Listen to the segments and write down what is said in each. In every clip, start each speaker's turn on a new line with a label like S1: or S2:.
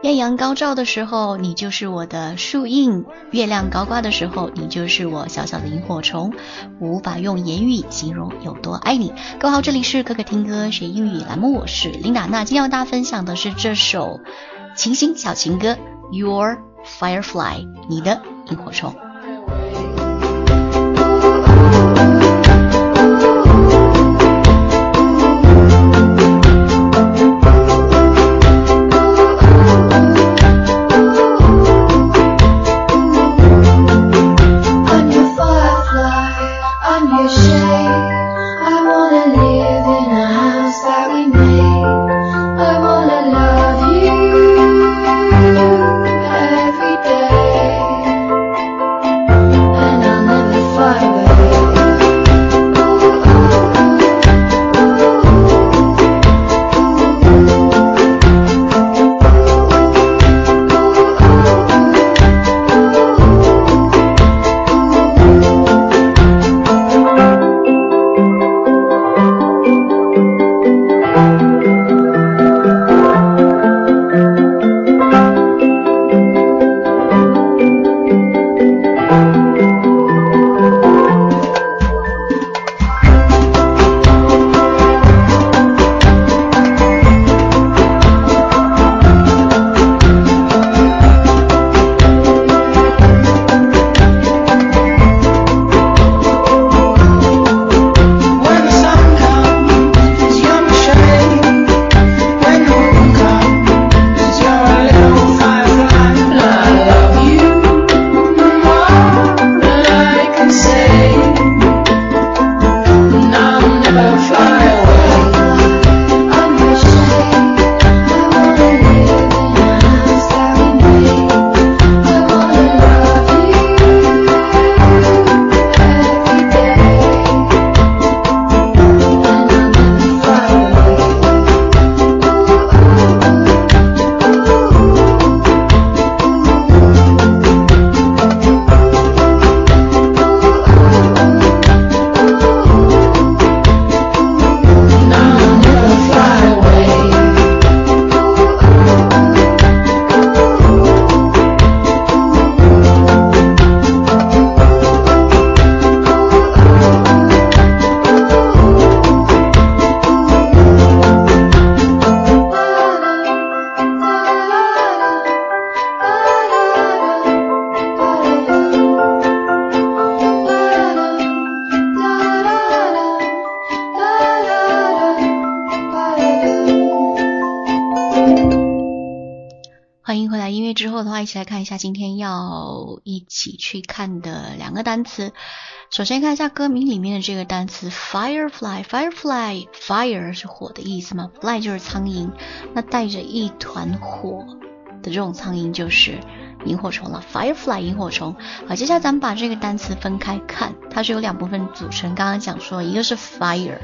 S1: 艳阳高照的时候，你就是我的树荫；月亮高挂的时候，你就是我小小的萤火虫。我无法用言语形容有多爱你。各位好，这里是可可听歌学英语栏目，我是琳达。那今天要大家分享的是这首清新小情歌 Your Firefly， 你的萤火虫。欢迎回来，音乐之后的话，一起来看一下今天要一起去看的两个单词。首先看一下歌名里面的这个单词 Firefly。 Firefly Fire 是火的意思嘛， Fly 就是苍蝇，那带着一团火的这种苍蝇就是萤火虫了， Firefly 萤火虫。好，接下来咱们把这个单词分开看，它是由两部分组成。刚刚讲说一个是 Fire，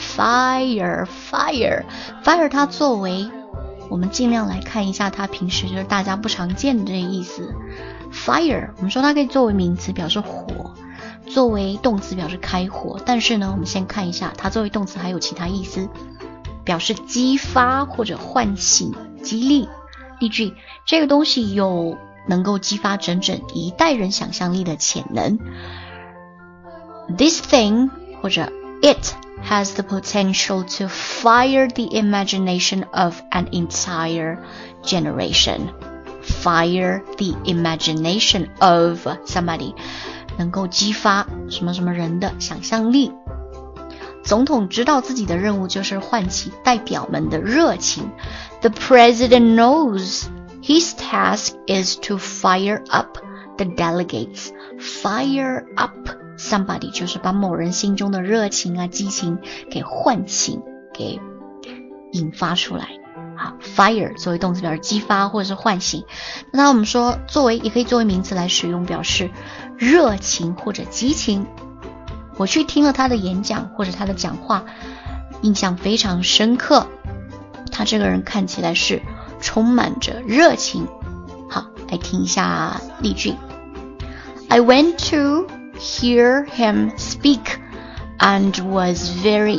S1: 它作为，我们尽量来看一下它平时就是大家不常见的这个意思。 Fire 我们说它可以作为名词表示火，作为动词表示开火，但是呢我们先看一下它作为动词还有其他意思，表示激发或者唤醒激励。例句，这个东西有能够激发整整一代人想象力的潜能。 This thing 或者 it has the potential to fire the imagination of an entire generation. Fire the imagination of somebody， 能够激发什么什么人的想象力。总统知道自己的任务就是唤起代表们的热情。 The president knows his task is to fire up the delegates. Fire up somebody 就是把某人心中的热情啊激情给唤醒，给引发出来。好， fire 作为动词表示激发或者是唤醒。那我们说也可以作为名词来使用，表示热情或者激情。我去听了他的演讲或者他的讲话，印象非常深刻，他这个人看起来是充满着热情。好，来听一下例句。 I went to hear him speak and was very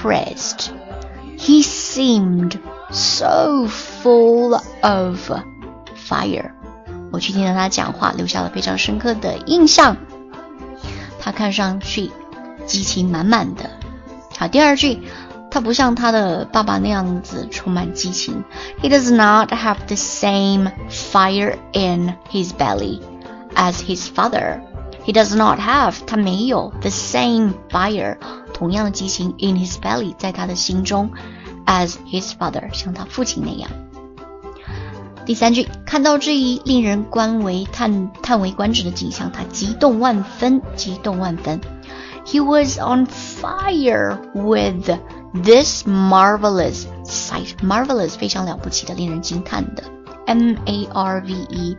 S1: impressed. He seemed so full of fire。我去听了他讲话，留下了非常深刻的印象。他看上去激情满满的。好，第二句，他不像他的爸爸那样子充满激情。He does not have the same fire in his belly as his father. He does not have, 他没有 the same fire, 同样的激情 in his belly, 在他的心中 as his father, 像他父亲那样。第三句，看到这一令人叹为观止的景象，他激动万分。He was on fire with this marvelous sight. Marvelous 非常了不起的，令人惊叹的。marvelous.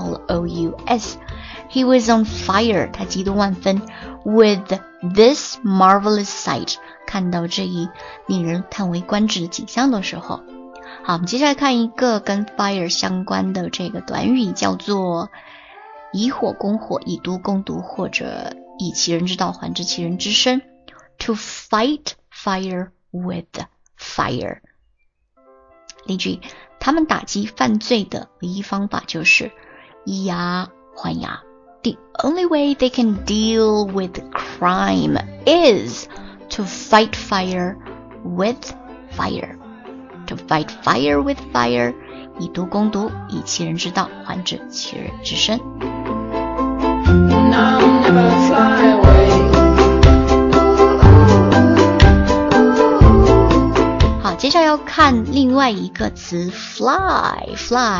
S1: He was on fire. 他激动万分 with this marvelous sight. 看到这一令人叹为观止的景象的时候。好，我们接下来看一个跟 fire 相关的这个短语，叫做以火攻火，以毒攻毒，或者以其人之道还治其人之身。To fight fire with fire。例句，他们打击犯罪的唯一方法就是以牙还牙。The only way they can deal with crime is to fight fire with fire.To fight fire with fire, 以毒攻毒，以其人之道还治其人之身。好，接下来要看另外一个词 fly,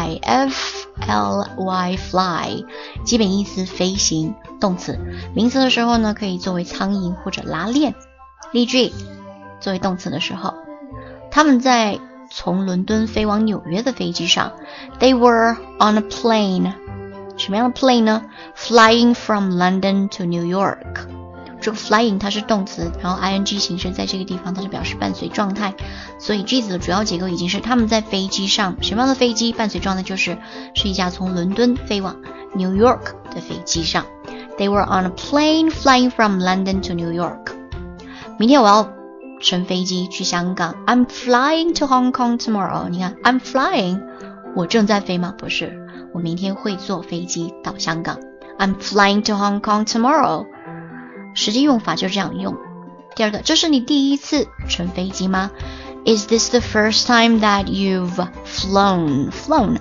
S1: F-L-Y, fly， 基本意思飞行，动词。名词的时候呢，可以作为苍蝇或者拉链。例句，作为动词的时候，他们在从伦敦飞往纽约的飞机上 They were on a plane. 什么样的 plane 呢？ Flying from London to New York. 这个 flying 它是动词，然后 ing 形式在这个地方它是表示伴随状态，所以句子的主要结构已经是他们在飞机上。什么样的飞机？伴随状态是一架从伦敦飞往 New York 的飞机上。 They were on a plane flying from London to New York. 明天我要乘飞机去香港 I'm flying to Hong Kong tomorrow. 你看 I'm flying 我正在飞吗？不是，我明天会坐飞机到香港 I'm flying to Hong Kong tomorrow. 实际用法就这样用。第二个，这是你第一次乘飞机吗？ Is this the first time that you've flown? Flown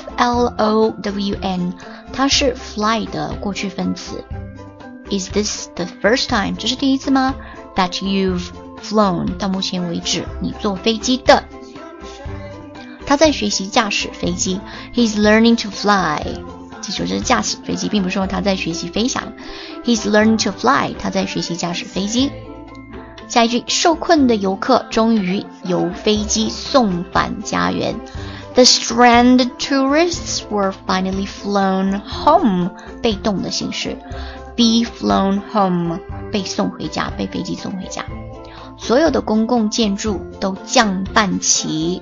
S1: F-L-O-W-N 它是 fly 的过去分词。 Is this the first time 这是第一次吗？ That you've flown 到目前为止你坐飞机的。他在学习驾驶飞机 He's learning to fly 记住这是驾驶飞机，并不是说他在学习飞翔。 He's learning to fly 他在学习驾驶飞机。下一句，受困的游客终于由飞机送返家园 The stranded tourists were finally flown home 被动的形式 Be flown home 被送回家，被飞机送回家。所有的公共建筑都降半旗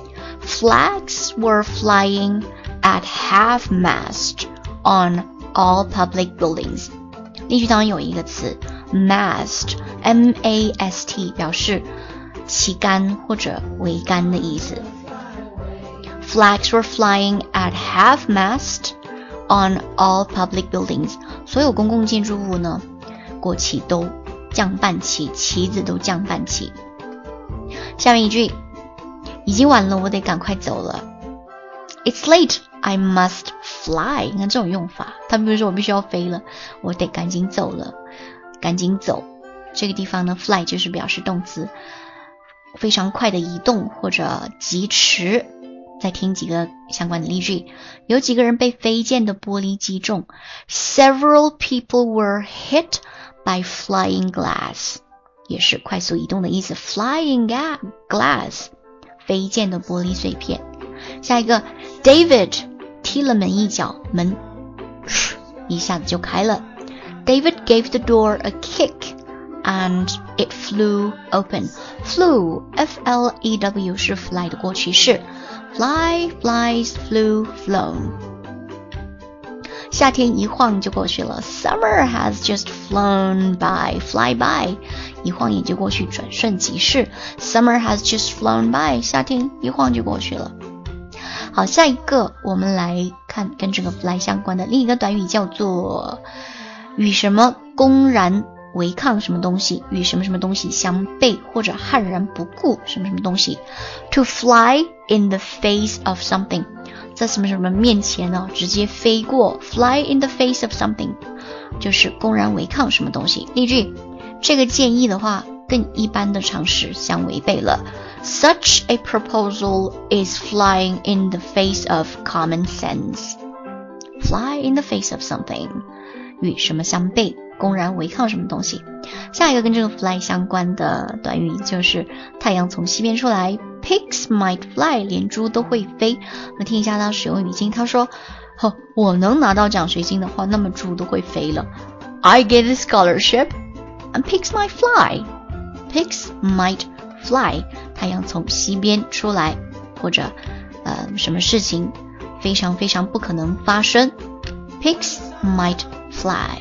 S1: Flags were flying at half-mast on all public buildings. 例句当中有一个词 mast, M-A-S-T 表示旗杆或者桅杆的意思。Flags were flying at half-mast on all public buildings. 所有公共建筑物呢，国旗都降半旗，旗子都降半旗。下面一句，已经晚了，我得赶快走了。It's late, I must fly. 你看这种用法，他比如说我必须要飞了，我得赶紧走了，赶紧走。这个地方呢 fly 就是表示动词，非常快的移动或者疾驰。再听几个相关的例句，有几个人被飞溅的玻璃击中 Several people were hit by flying glass 也是快速移动的意思 Flying glass 飞溅的玻璃碎片。下一个 David 踢了门一脚，门一下子就开了 David gave the door a kick and it flew open. Flew F-L-E-W 是 fly 的过去式 Fly, flies, flew, flown. 夏天一晃就过去了 Summer has just flown by. Fly by 一晃眼就过去，转瞬即逝 Summer has just flown by. 夏天一晃就过去了。 好，下一个我们来看跟这个 fly 相关的另一个短语，叫做与什么公然违抗什么东西，与什么什么东西相悖，或者悍然不顾什么什么东西。To fly in the face of something， 在什么什么面前呢，直接飞过。Fly in the face of something 就是公然违抗什么东西。例句，这个建议的话跟一般的常识相违背了。Such a proposal is flying in the face of common sense. Fly in the face of something， 与什么相悖，公然违抗什么东西。下一个跟这个 fly 相关的短语就是太阳从西边出来。Pigs might fly， 连猪都会飞。我们听一下他使用语境，他说我能拿到奖学金的话，那么猪都会飞了。I get a scholarship and pigs might fly. Pigs might fly， 太阳从西边出来，或者什么事情非常非常不可能发生。Pigs might fly。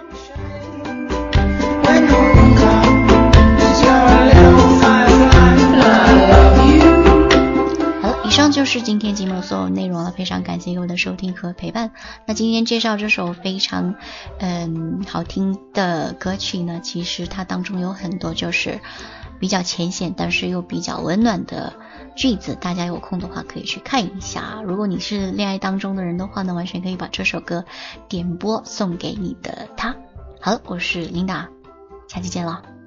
S1: 以上就是今天节目的所有内容了，非常感谢各位的收听和陪伴。那今天介绍这首非常好听的歌曲呢，其实它当中有很多就是比较浅显但是又比较温暖的句子，大家有空的话可以去看一下。如果你是恋爱当中的人的话呢，完全可以把这首歌点播送给你的他。好了，我是琳达，下期见了。